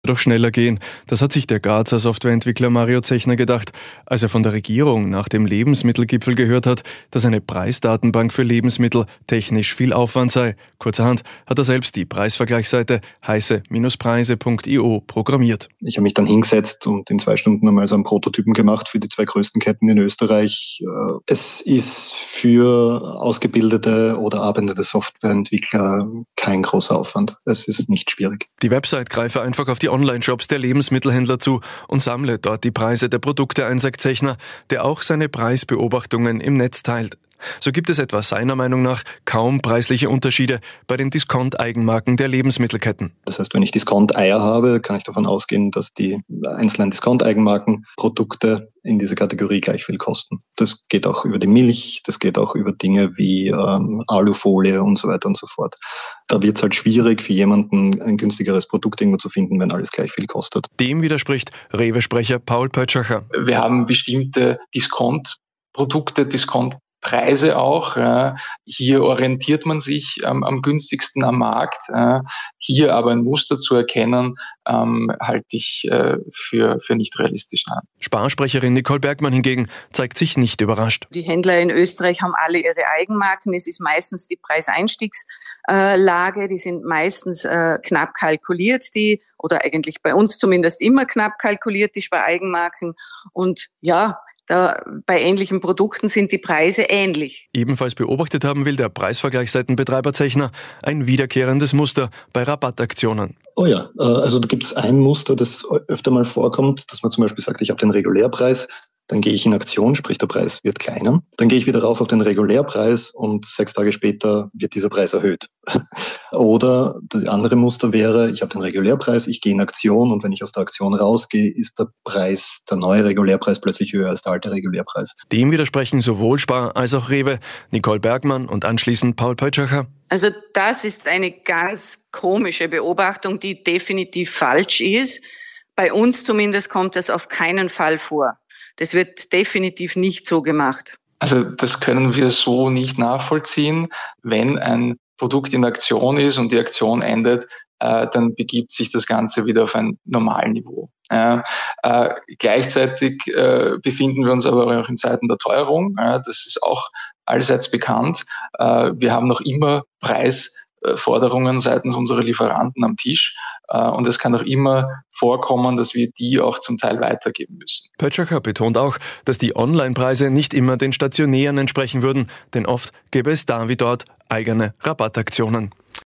Doch schneller gehen. Das hat sich der Grazer Softwareentwickler Mario Zechner gedacht, als er von der Regierung nach dem Lebensmittelgipfel gehört hat, dass eine Preisdatenbank für Lebensmittel technisch viel Aufwand sei. Kurzerhand hat er selbst die Preisvergleichsseite heiße-preise.io programmiert. Ich habe mich dann hingesetzt und in 2 Stunden einmal so einen Prototypen gemacht für die 2 größten Ketten in Österreich. Es ist für ausgebildete oder arbeitende Softwareentwickler kein großer Aufwand. Es ist nicht schwierig. Die Website greife einfach auf die Online-Shops der Lebensmittelhändler zu und sammle dort die Preise der Produkte ein, sagt Zechner, der auch seine Preisbeobachtungen im Netz teilt. So gibt es etwa seiner Meinung nach kaum preisliche Unterschiede bei den Discount-Eigenmarken der Lebensmittelketten. Das heißt, wenn ich Discount-Eier habe, kann ich davon ausgehen, dass die einzelnen Discount-Eigenmarken-Produkte in dieser Kategorie gleich viel kosten. Das geht auch über die Milch, das geht auch über Dinge wie Alufolie und so weiter und so fort. Da wird es halt schwierig für jemanden, ein günstigeres Produkt irgendwo zu finden, wenn alles gleich viel kostet. Dem widerspricht Rewe-Sprecher Paul Pötschacher. Wir haben bestimmte Discount-Produkte, Discount-Preise auch. Hier orientiert man sich am günstigsten am Markt. Hier aber ein Muster zu erkennen, halte ich für nicht realistisch an. Sparsprecherin Nicole Bergmann hingegen zeigt sich nicht überrascht. Die Händler in Österreich haben alle ihre Eigenmarken. Es ist meistens die Preiseinstiegslage. Die sind meistens knapp kalkuliert, oder eigentlich bei uns zumindest immer knapp kalkuliert, die Spareigenmarken. Und ja, bei ähnlichen Produkten sind die Preise ähnlich. Ebenfalls beobachtet haben will der Preisvergleichsseitenbetreiber Zechner ein wiederkehrendes Muster bei Rabattaktionen. Oh ja, also da gibt es ein Muster, das öfter mal vorkommt, dass man zum Beispiel sagt, ich habe den Regulärpreis, dann gehe ich in Aktion, sprich der Preis wird kleiner. Dann gehe ich wieder rauf auf den Regulärpreis und 6 Tage später wird dieser Preis erhöht. Oder das andere Muster wäre, ich habe den Regulärpreis, ich gehe in Aktion und wenn ich aus der Aktion rausgehe, ist der neue Regulärpreis plötzlich höher als der alte Regulärpreis. Dem widersprechen sowohl Spar als auch Rewe, Nicole Bergmann und anschließend Paul Pötschacher. Also das ist eine ganz komische Beobachtung, die definitiv falsch ist. Bei uns zumindest kommt das auf keinen Fall vor. Das wird definitiv nicht so gemacht. Also das können wir so nicht nachvollziehen. Wenn ein Produkt in Aktion ist und die Aktion endet, dann begibt sich das Ganze wieder auf ein Normalniveau. Gleichzeitig befinden wir uns aber auch in Zeiten der Teuerung. Das ist auch allseits bekannt. Wir haben noch immer Preisforderungen seitens unserer Lieferanten am Tisch. Und es kann auch immer vorkommen, dass wir die auch zum Teil weitergeben müssen. Pötschacher betont auch, dass die Online-Preise nicht immer den stationären entsprechen würden, denn oft gäbe es da wie dort eigene Rabattaktionen.